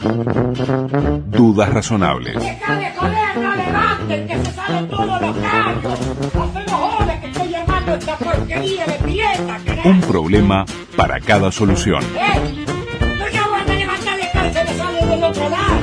Dudas razonables. ¡Deja de joder, no levanten, que se salen todos los gallos! ¡Hace 2 horas que estoy llamando a esta porquería de pieza, querés! Un problema para cada solución. ¡No ya van a levantar de casa y le sale del otro lado!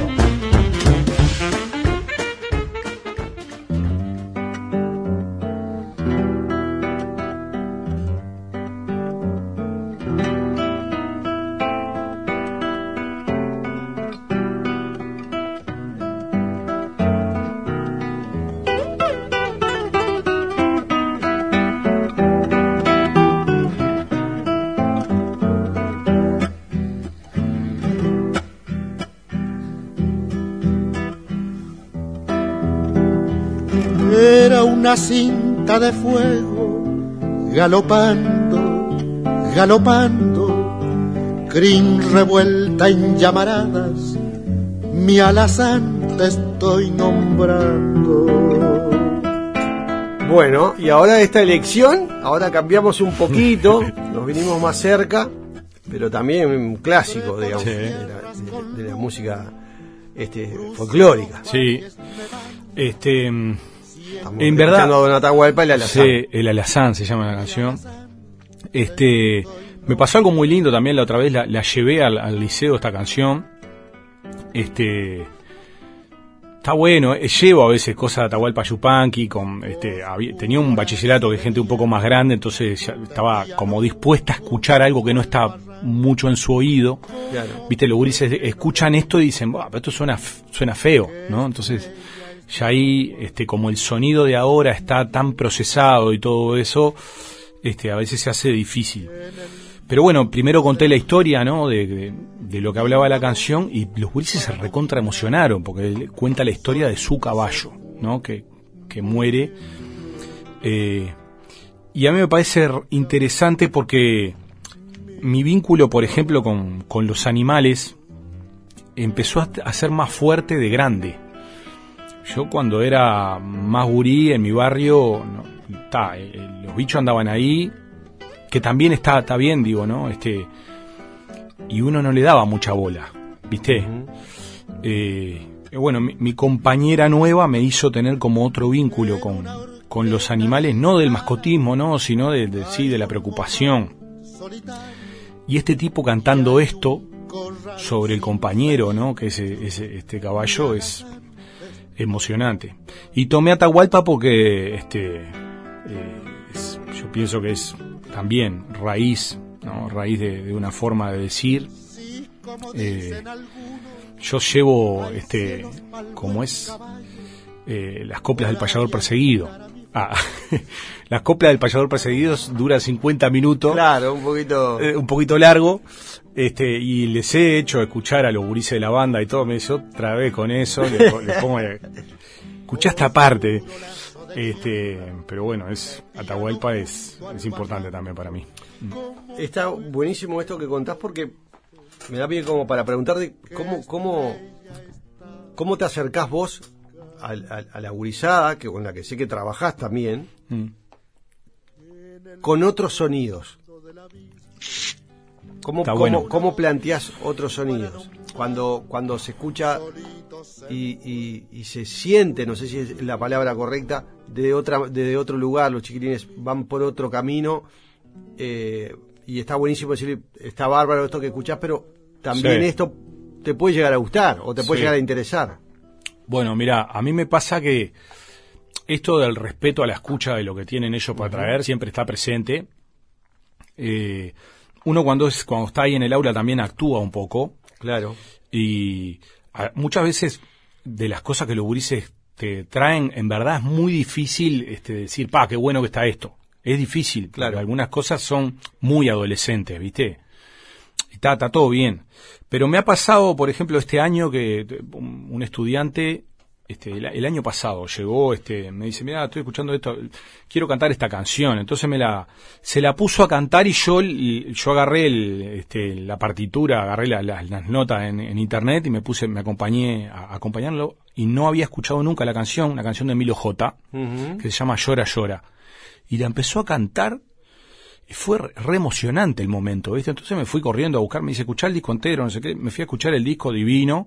Era una cinta de fuego, galopando, galopando, crin revuelta en llamaradas, mi alazán te estoy nombrando. Bueno, y ahora esta elección, ahora cambiamos un poquito, nos vinimos más cerca, pero también un clásico, digamos, sí, de la música folclórica. Sí. Estamos en verdad, a Don Atahualpa, el alazán. Sí, el alazán se llama la canción. Me pasó algo muy lindo también la otra vez, la llevé al liceo esta canción. Está bueno, llevo a veces cosas de Atahualpa Yupanqui, tenía un bachillerato de gente un poco más grande, entonces ya estaba como dispuesta a escuchar algo que no está mucho en su oído. Claro. Viste, los gurises escuchan esto y dicen, pero esto suena feo, ¿no? Entonces ya ahí, como el sonido de ahora está tan procesado y todo eso, a veces se hace difícil. Pero bueno, primero conté la historia, ¿no? De lo que hablaba la canción, y los gurises se recontra emocionaron, porque él cuenta la historia de su caballo, ¿no? Que muere. Y a mí me parece interesante porque mi vínculo, por ejemplo, con los animales empezó a ser más fuerte de grande. Yo cuando era más gurí en mi barrio, los bichos andaban ahí, que también está bien, digo, ¿no? Y uno no le daba mucha bola, ¿viste? Uh-huh. Bueno, mi compañera nueva me hizo tener como otro vínculo con los animales, no del mascotismo, ¿no? Sino de la preocupación. Y este tipo cantando esto sobre el compañero, ¿no? Que es este caballo, es emocionante. Y tomé Atahualpa porque yo pienso que es también raíz, ¿no? Raíz de una forma de decir. Yo llevo las coplas del payador perseguido. Las coplas del payador perseguido duran 50 minutos. Claro, un poquito largo. Y les he hecho escuchar a los gurises de la banda y todo, me dice otra vez con eso, les pongo escuchá esta parte. Pero bueno, Atahualpa es importante también para mí. Está buenísimo esto que contás, porque me da bien como para preguntarte cómo te acercás vos a la gurizada, con la que sé que trabajás también, con otros sonidos. ¿Cómo planteás otros sonidos? Cuando se escucha y se siente, no sé si es la palabra correcta, desde otro lugar, los chiquilines van por otro camino, y está buenísimo decir, está bárbaro esto que escuchás, pero también sí, esto te puede llegar a gustar o te puede llegar a interesar. Bueno, mira, a mí me pasa que esto del respeto a la escucha de lo que tienen ellos para traer siempre está presente. Uno cuando está ahí en el aula también actúa un poco. Claro. Y muchas veces de las cosas que los gurises te traen, en verdad es muy difícil decir, qué bueno que está esto. Es difícil, claro. Algunas cosas son muy adolescentes, ¿viste? Está todo bien. Pero me ha pasado, por ejemplo, este año que un estudiante, el año pasado llegó, me dice, mira, estoy escuchando esto, quiero cantar esta canción. Entonces se la puso a cantar y yo agarré la partitura, agarré las notas en internet y me acompañé a acompañarlo, y no había escuchado nunca la canción, una canción de Emilio J, que se llama Llora, Llora. Y la empezó a cantar. fue re emocionante el momento, ¿viste? Entonces me fui corriendo a buscar, me dice, escuchá el disco entero, no sé qué, me fui a escuchar el disco divino.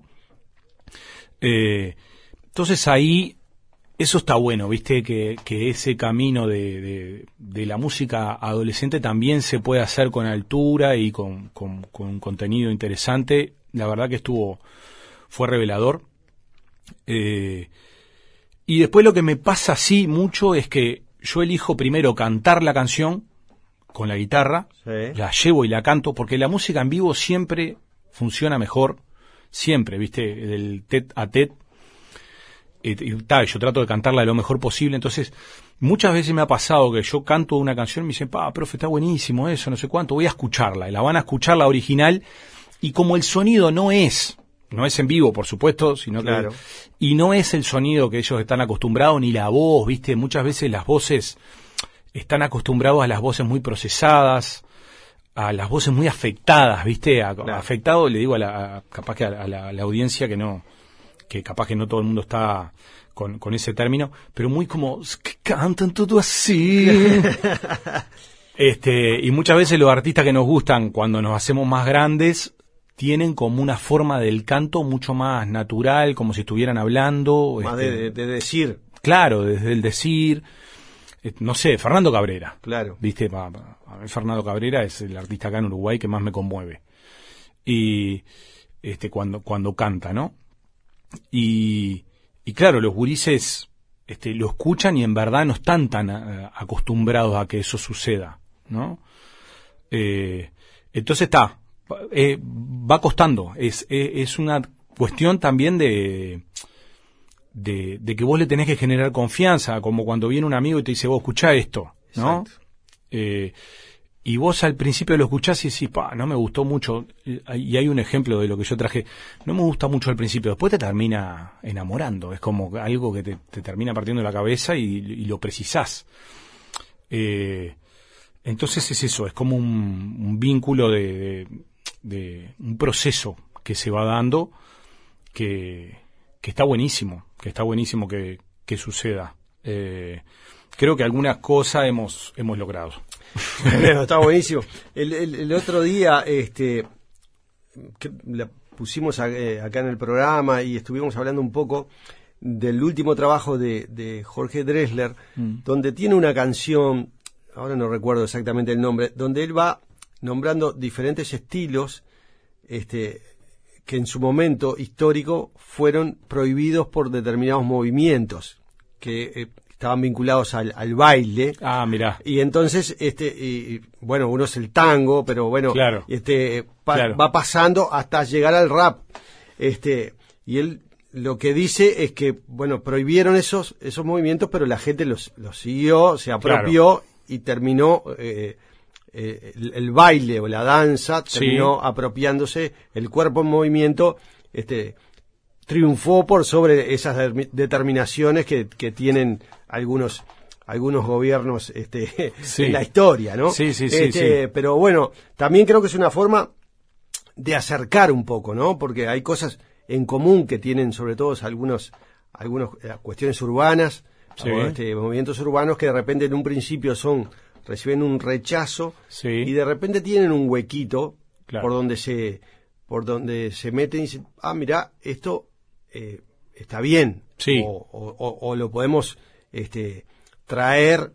Entonces ahí, eso está bueno, ¿viste? Que ese camino de la música adolescente también se puede hacer con altura y con un contenido interesante. La verdad que fue revelador. Y después lo que me pasa así mucho es que yo elijo primero cantar la canción con la guitarra, Sí. la llevo y la canto, porque la música en vivo siempre funciona mejor, siempre, ¿viste? Del tete a tete. Yo trato de cantarla lo mejor posible, entonces muchas veces me ha pasado que yo canto una canción y me dicen, profe, está buenísimo eso, no sé cuánto, voy a escucharla, y la van a escuchar la original, y como el sonido no es en vivo, por supuesto, sino Claro. y no es el sonido que ellos están acostumbrados, ni la voz, ¿viste? Muchas veces las voces están acostumbrados a las voces muy procesadas, a las voces muy afectadas, ¿viste? Claro. Afectado, le digo capaz que a la audiencia que capaz que no todo el mundo está con ese término, pero muy como, que cantan todo así. Y muchas veces los artistas que nos gustan, cuando nos hacemos más grandes, tienen como una forma del canto mucho más natural, como si estuvieran hablando. Más de decir. Claro, desde el decir. No sé, Fernando Cabrera. Claro. ¿Viste? A mí Fernando Cabrera es el artista acá en Uruguay que más me conmueve. Y cuando canta, ¿no? Y claro, los gurises lo escuchan y en verdad no están tan acostumbrados a que eso suceda, ¿no? Entonces va costando. Es una cuestión también de que vos le tenés que generar confianza, como cuando viene un amigo y te dice, vos escuchá esto, ¿no? Y vos al principio lo escuchás y decís, no me gustó mucho, y hay un ejemplo de lo que yo traje, no me gusta mucho al principio, después te termina enamorando, es como algo que te termina partiendo la cabeza y lo precisás. Entonces es eso, es como un vínculo de un proceso que se va dando que está buenísimo, que suceda. Creo que algunas cosas hemos logrado. Está buenísimo. El otro día la pusimos acá en el programa y estuvimos hablando un poco del último trabajo de Jorge Drexler, donde tiene una canción, ahora no recuerdo exactamente el nombre, donde él va nombrando diferentes estilos que en su momento histórico fueron prohibidos por determinados movimientos que estaban vinculados al baile. Mirá. Y entonces, bueno, uno es el tango, pero bueno, claro. Claro. Va pasando hasta llegar al rap. Y él lo que dice es que, bueno, prohibieron esos movimientos, pero la gente los siguió, se apropió, claro. Y terminó el baile o la danza, terminó apropiándose, el cuerpo en movimiento, triunfó por sobre esas determinaciones que tienen algunos gobiernos en la historia, ¿no? Sí. Pero bueno, también creo que es una forma de acercar un poco, ¿no? Porque hay cosas en común que tienen sobre todo algunas cuestiones urbanas, movimientos urbanos que de repente en un principio reciben un rechazo y de repente tienen un huequito, claro. por donde se meten y dicen, mirá, esto está bien, o lo podemos traer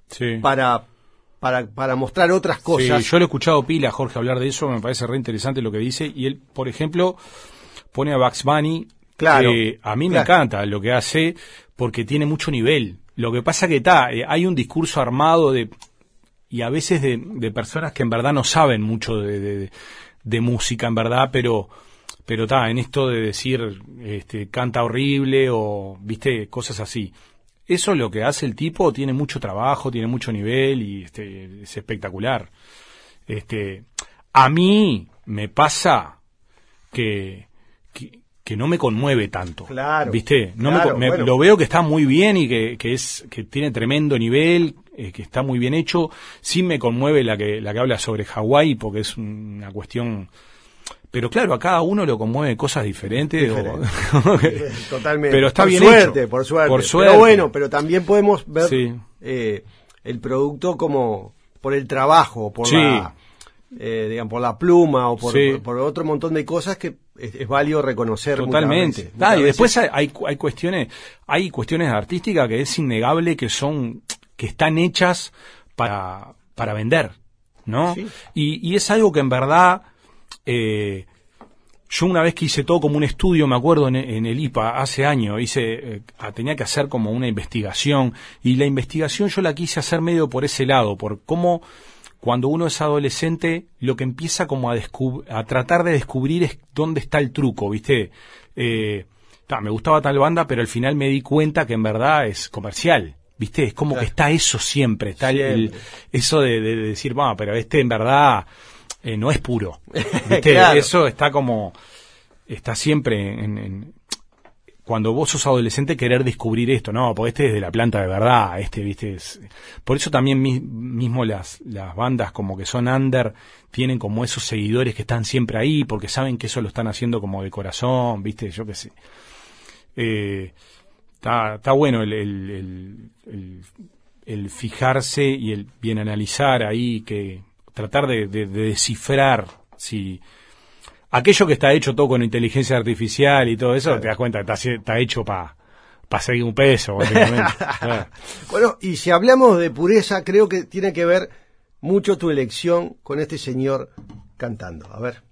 para mostrar otras cosas. Sí, yo lo he escuchado pila a Jorge hablar de eso, me parece re interesante lo que dice, y él, por ejemplo, pone a Bugs Bunny, claro, a mí me encanta lo que hace, porque tiene mucho nivel. Lo que pasa que hay un discurso armado y a veces de personas que en verdad no saben mucho de música, en verdad, pero en esto de decir canta horrible o viste cosas así. Eso es lo que hace el tipo, tiene mucho trabajo, tiene mucho nivel y es espectacular. A mí me pasa que no me conmueve tanto. Claro. ¿Viste? Claro, bueno. Lo veo que está muy bien y que tiene tremendo nivel, que está muy bien hecho. Sí me conmueve la que habla sobre Hawái porque es una cuestión. Pero claro, a cada uno lo conmueve cosas diferentes. Totalmente. Pero está por bien suerte, hecho. Por suerte. Por suerte. Pero bueno, pero también podemos ver el producto como por el trabajo, por Sí. digamos, por la pluma o Sí. por otro montón de cosas que es válido reconocer. Totalmente. muchas Y veces. después hay cuestiones artísticas que es innegable que están hechas para vender, ¿no? Sí. Y es algo que en verdad yo una vez que hice todo como un estudio, me acuerdo en el IPA hace años, tenía que hacer como una investigación, y la investigación yo la quise hacer medio por ese lado, por cómo cuando uno es adolescente lo que empieza como a tratar de descubrir es dónde está el truco, ¿viste? Me gustaba tal banda, pero al final me di cuenta que en verdad es comercial, ¿viste? Es como Claro. que está eso siempre, está Siempre. eso de decir, pero en verdad no es puro, ¿viste? Claro. Eso está siempre cuando vos sos adolescente querer descubrir esto, no, porque este es de la planta de verdad, ¿viste? Por eso también mismo las bandas como que son under tienen como esos seguidores que están siempre ahí, porque saben que eso lo están haciendo como de corazón, ¿viste? Yo qué sé. Está bueno el fijarse y el bien analizar ahí, que tratar de descifrar si aquello que está hecho todo con inteligencia artificial y todo eso, Claro. te das cuenta que está hecho para seguir un peso, básicamente. Claro. Bueno, y si hablamos de pureza, creo que tiene que ver mucho tu elección con este señor cantando. A ver.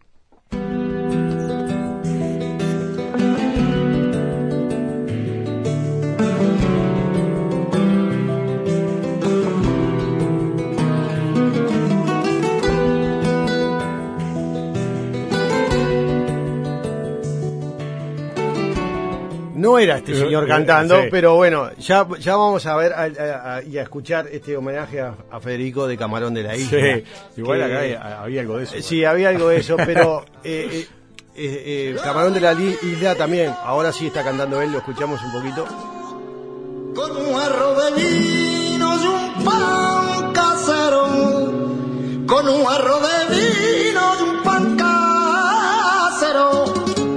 No era este señor cantando, sí. pero bueno, ya vamos a ver y a escuchar este homenaje a Federico de Camarón de la Isla. Sí, igual que- acá había algo de eso. Sí, había algo de eso, pero Camarón de la Isla también, ahora sí está cantando él, lo escuchamos un poquito. Con un jarro de vino y un pan casero, con un jarro de vino y un pan casero.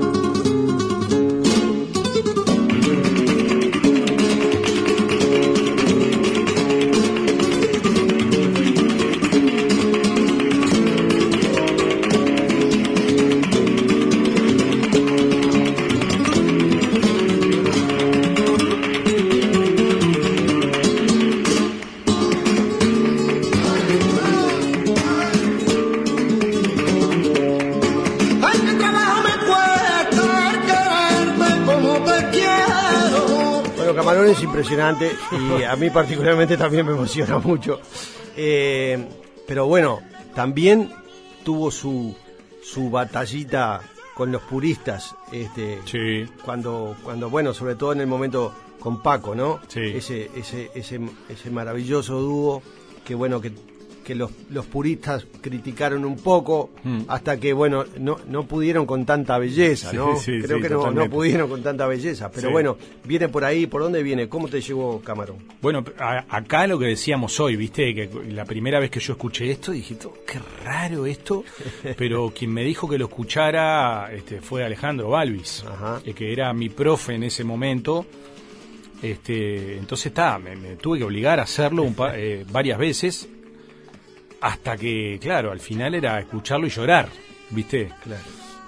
Ay, qué trabajo me cuesta el quererte como te quiero. Bueno, Camarón es impresionante y a mí particularmente también me emociona mucho. Pero bueno, también tuvo su batallita con los puristas, Sí. cuando bueno, sobre todo en el momento con Paco, ¿no? Sí. Ese maravilloso dúo que bueno que los puristas criticaron un poco hasta que bueno no pudieron con tanta belleza, Sí, ¿no? sí, Creo sí, que no totalmente. pudieron con tanta belleza, pero Sí. bueno, viene por ahí. ¿Por dónde viene? ¿Cómo te llegó Camarón? Bueno, acá lo que decíamos hoy, viste, que la primera vez que yo escuché esto dije, qué raro esto, pero quien me dijo que lo escuchara fue Alejandro Balvis, Ajá. Que era mi profe en ese momento. Entonces me tuve que obligar a hacerlo varias veces, hasta que, claro, al final era escucharlo y llorar, viste. Claro.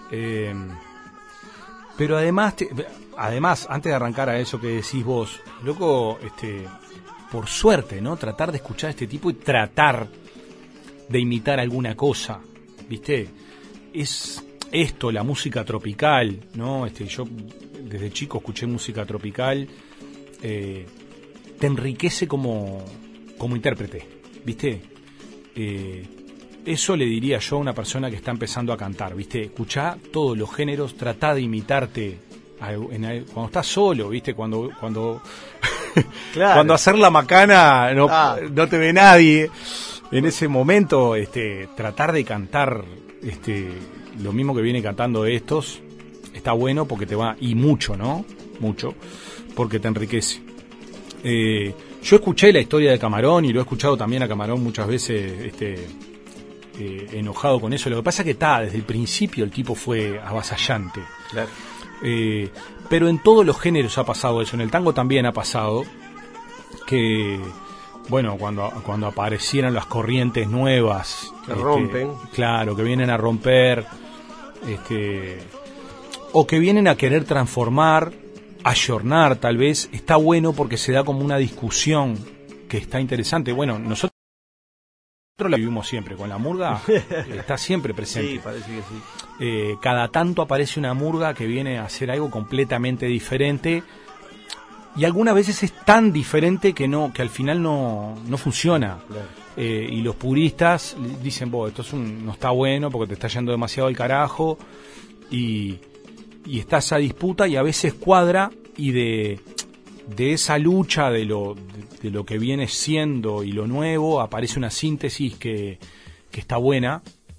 Pero además, antes de arrancar a eso que decís vos, loco, por suerte, ¿no? Tratar de escuchar a este tipo y tratar de imitar alguna cosa, ¿viste? Es esto, la música tropical, ¿no? Yo desde chico escuché música tropical, te enriquece como intérprete, ¿viste? Eso le diría yo a una persona que está empezando a cantar, ¿viste? Escuchá todos los géneros, tratá de imitarte cuando estás solo, ¿viste? Cuando Claro. cuando hacer la macana Ah. no te ve nadie. En ese momento, tratar de cantar lo mismo que viene cantando estos, está bueno porque te va, y mucho, ¿no? Mucho, porque te enriquece. Yo escuché la historia de Camarón y lo he escuchado también a Camarón muchas veces enojado con eso. Lo que pasa es que desde el principio el tipo fue avasallante. Claro. Pero en todos los géneros ha pasado eso. En el tango también ha pasado que bueno, cuando aparecieran las corrientes nuevas Que rompen. claro, que vienen a romper, o que vienen a querer transformar, ayornar tal vez, está bueno porque se da como una discusión que está interesante. Bueno, nosotros la vivimos siempre, con la murga está siempre presente. Sí, parece que sí. Cada tanto aparece una murga que viene a hacer algo completamente diferente, y algunas veces es tan diferente que al final no funciona. Claro. Y los puristas dicen, esto no está bueno porque te está yendo demasiado al carajo, y está esa disputa, y a veces cuadra, y de esa lucha de lo que viene siendo y lo nuevo aparece una síntesis que está buena,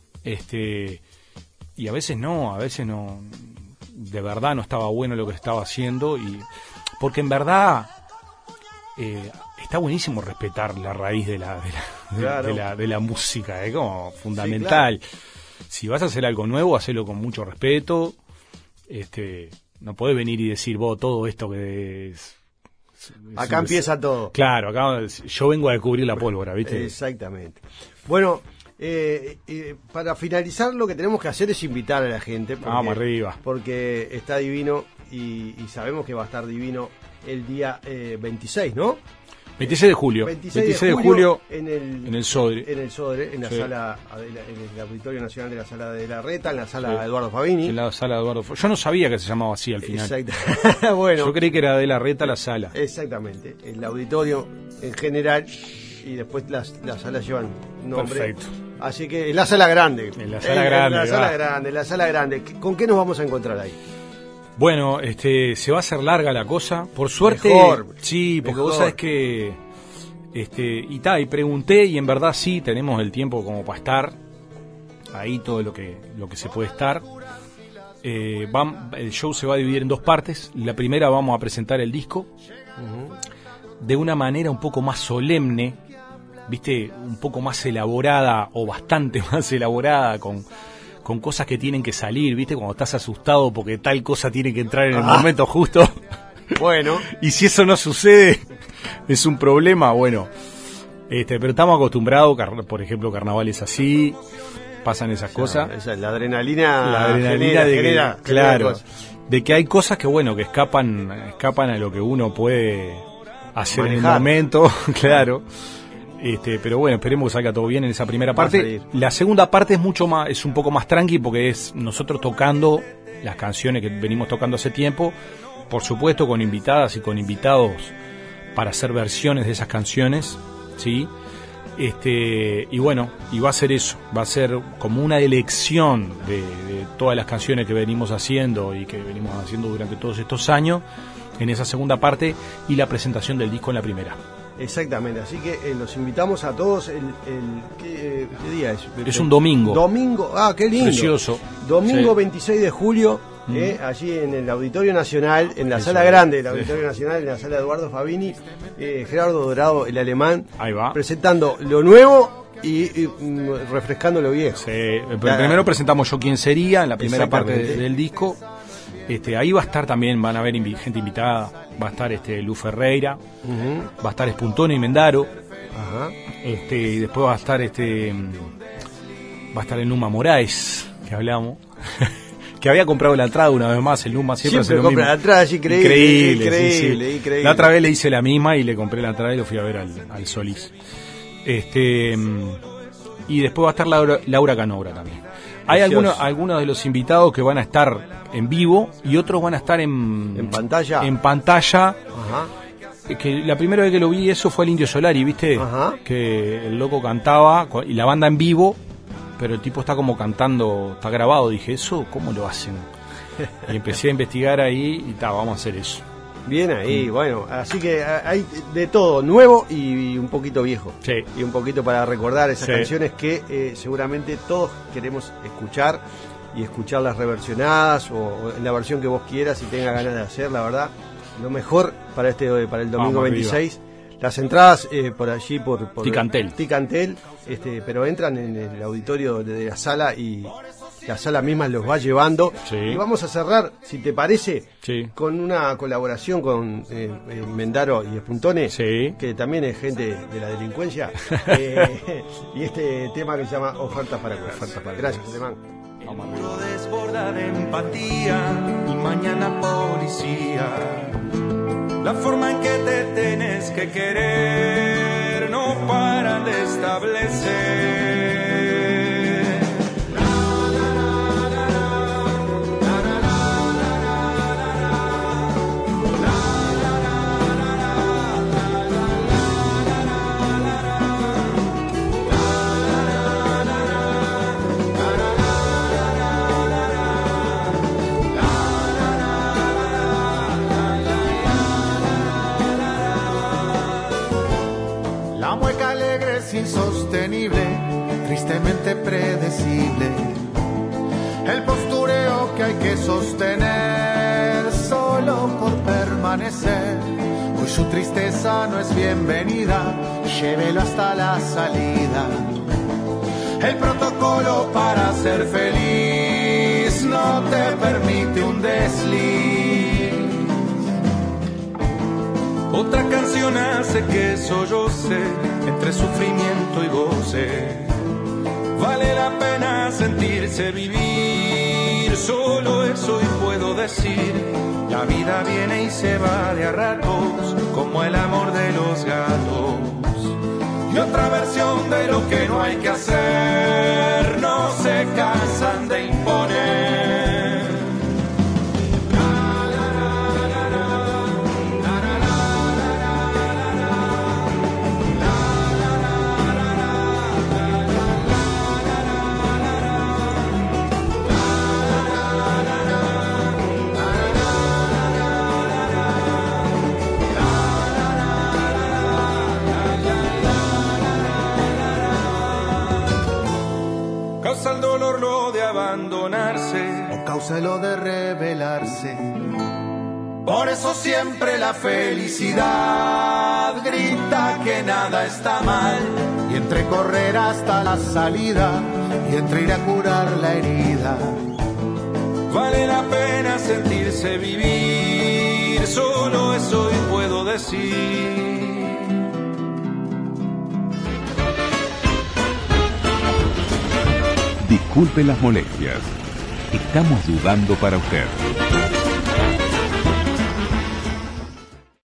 y a veces no, de verdad no estaba bueno lo que estaba haciendo, y porque en verdad está buenísimo respetar la raíz de la música, es como fundamental. Sí, claro. Si vas a hacer algo nuevo, hacelo con mucho respeto. No podés venir y decir, todo esto que es... Acá empieza todo. Claro, acá yo vengo a descubrir la pólvora, ¿viste? Exactamente. Bueno, para finalizar, lo que tenemos que hacer es invitar a la gente. Vamos arriba. Porque está divino, y sabemos que va a estar divino el día 26, ¿no? 26 de julio. 26 de julio en el Sodre. En el Sodre, en la sala, en el Auditorio Nacional de la Sala de la Reta, en la sala Eduardo Fabini. En la sala de Eduardo Fabini. Yo no sabía que se llamaba así al final. Exacto. Bueno. Yo creí que era de la Reta la sala. Exactamente. El auditorio en general, y después las salas llevan nombre. Perfecto. Así que en la sala grande. En la sala grande. En la sala grande. ¿Con qué nos vamos a encontrar ahí? Bueno, se va a hacer larga la cosa. Por suerte, mejor, sí, porque mejor. Vos sabés que y pregunté, y en verdad sí tenemos el tiempo como para estar ahí, todo lo que se puede estar. El show se va a dividir en dos partes. La primera vamos a presentar el disco de una manera un poco más solemne, viste, un poco más elaborada, o bastante más elaborada, con cosas que tienen que salir, ¿viste? Cuando estás asustado porque tal cosa tiene que entrar en el momento justo. Bueno. Y si eso no sucede, es un problema, bueno. Pero estamos acostumbrados, por ejemplo, carnavales así, pasan esas cosas. Esa es la adrenalina. Genera de que hay cosas que, bueno, que escapan a lo que uno puede hacer manejar en el momento, claro. Pero bueno, esperemos que salga todo bien en esa primera parte. La segunda parte es un poco más tranqui, porque es nosotros tocando las canciones que venimos tocando hace tiempo, por supuesto con invitadas y con invitados para hacer versiones de esas canciones, ¿sí? Y bueno, y va a ser eso, va a ser como una elección de todas las canciones que venimos haciendo y que venimos haciendo durante todos estos años en esa segunda parte, y la presentación del disco en la primera. Exactamente, así que los invitamos a todos. ¿Qué día es? Es un domingo. Domingo, qué lindo. Precioso. Domingo Sí. 26 de julio, allí en el Auditorio Nacional, en la sala grande del Auditorio Nacional, en la sala de Eduardo Fabini, Gerardo Dorado, el alemán, Ahí va. presentando lo nuevo y refrescando lo viejo. Sí, primero presentamos Yo Quién Sería, en la primera parte del disco. Ahí va a estar también, van a haber gente invitada, va a estar Lu Ferreira, va a estar Espuntone y Mendaro, y después va a estar el Numa Moraes, que hablamos, que había comprado la entrada una vez más. El Numa siempre hace lo mismo. La entrada, es increíble. Sí. La otra vez le hice la misma y le compré la entrada y lo fui a ver al Solís. Y después va a estar Laura Canobra también. Hay algunos de los invitados que van a estar en vivo, y otros van a estar en pantalla. En pantalla. Que la primera vez que lo vi eso fue el Indio Solari, ¿viste? Que el loco cantaba y la banda en vivo, pero el tipo está como cantando, está grabado. Dije, ¿eso cómo lo hacen? Y empecé a investigar ahí y vamos a hacer eso. Bien ahí, bueno, así que hay de todo, nuevo y un poquito viejo. Sí. Y un poquito para recordar esas canciones que seguramente todos queremos escuchar, y escucharlas reversionadas o en la versión que vos quieras y tengas ganas de hacer, la verdad. Lo mejor para el domingo 26. Las entradas por allí por Ticantel, pero entran en el auditorio de la sala y la sala misma los va llevando. Sí. Y vamos a cerrar, si te parece, Sí. con una colaboración con Mendaro y Espuntone, Sí. que también es gente de la delincuencia, y este tema que se llama Ofertas para Curar. Gracias, Alemán. Puro desborda de empatía y mañana policía. La forma en que te tenés que querer no paran de establecer. Insostenible, tristemente predecible, el postureo que hay que sostener solo por permanecer. Hoy su tristeza no es bienvenida, llévelo hasta la salida. El protocolo para ser feliz no te permite un desliz. Otra canción hace que solloce entre sufrimiento y goce. Vale la pena sentirse vivir, solo eso hoy puedo decir. La vida viene y se va de a ratos, como el amor de los gatos. Y otra versión de lo que no hay que hacer, no se cansan de imponer. Causa el dolor lo de abandonarse, O causa lo de rebelarse. Por eso siempre la felicidad grita que nada está mal. Y entre correr hasta la salida y entre ir a curar la herida. vale la pena sentirse vivir, solo eso hoy puedo decir. Disculpe las molestias. Estamos dudando para usted.